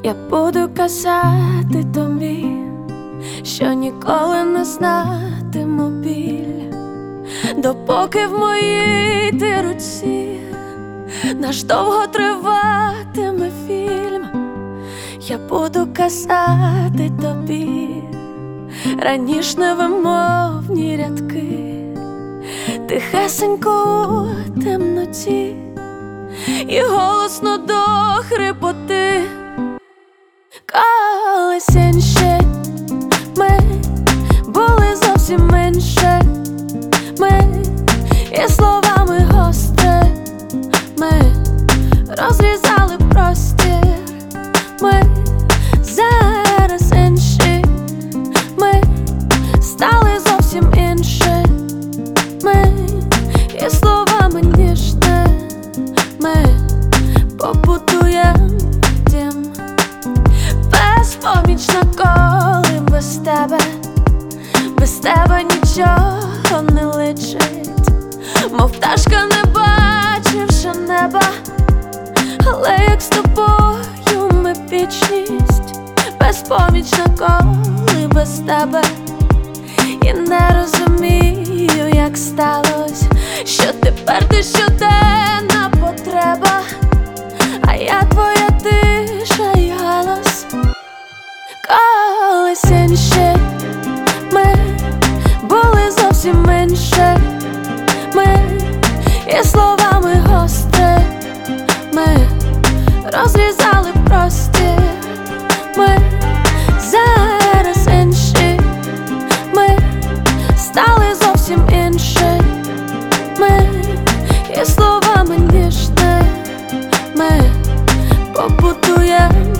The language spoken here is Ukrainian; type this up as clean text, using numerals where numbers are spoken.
Я буду казати тобі, що ніколи не знатиму біль, допоки в моїй ти руці наш довго триватиме фільм. Я буду казати тобі раніш невимовні рядки, тихесенько у темноті і голосно до хрипоти. Колись інші ми були зовсім менше, ми і словами гострими розрізали простір. Ми зараз інші, ми стали зовсім інші, ми і словами ніжними побудуєм дім. Безпомічно, коли без тебе нічого не личить, мов пташка, не бачивши неба, але як з тобою ми вічність. Безпомічно, коли без тебе, і не розумію, як сталося, що тепер ти щоденна потреба, а я твоя тиша й галас. Колись інші ми були зовсім менше, ми і словами гострими розрізали простір. Ми зараз інші, ми стали зовсім інші, ми і словами ніжними побудуєм